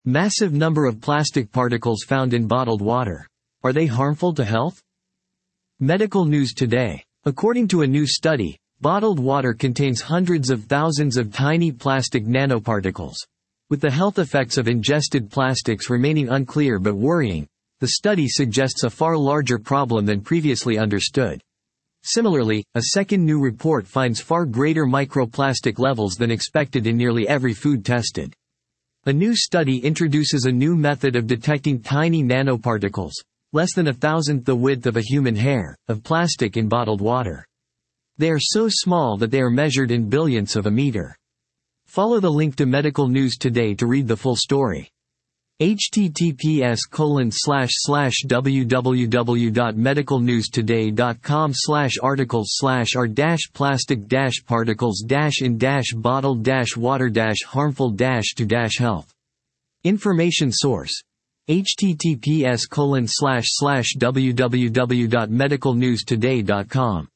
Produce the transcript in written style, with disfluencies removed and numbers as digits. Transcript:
Massive number of plastic particles found in bottled water. Are they harmful to health? Medical news today. According to a new study, bottled water contains hundreds of thousands of tiny plastic nanoparticles. With the health effects of ingested plastics remaining unclear but worrying, the study suggests a far larger problem than previously understood. Similarly, a second new report finds far greater microplastic levels than expected in nearly every food tested. A new study introduces a new method of detecting tiny nanoparticles, less than 1,000th the width of a human hair, of plastic in bottled water. They are so small that they are measured in billionths of a meter. Follow the link to Medical News Today to read the full story. https://www.medicalnews-today.com/articles/are-plastic-particles-in-water-harmful-to-health. Information source. https://www.medicalnewstoday.com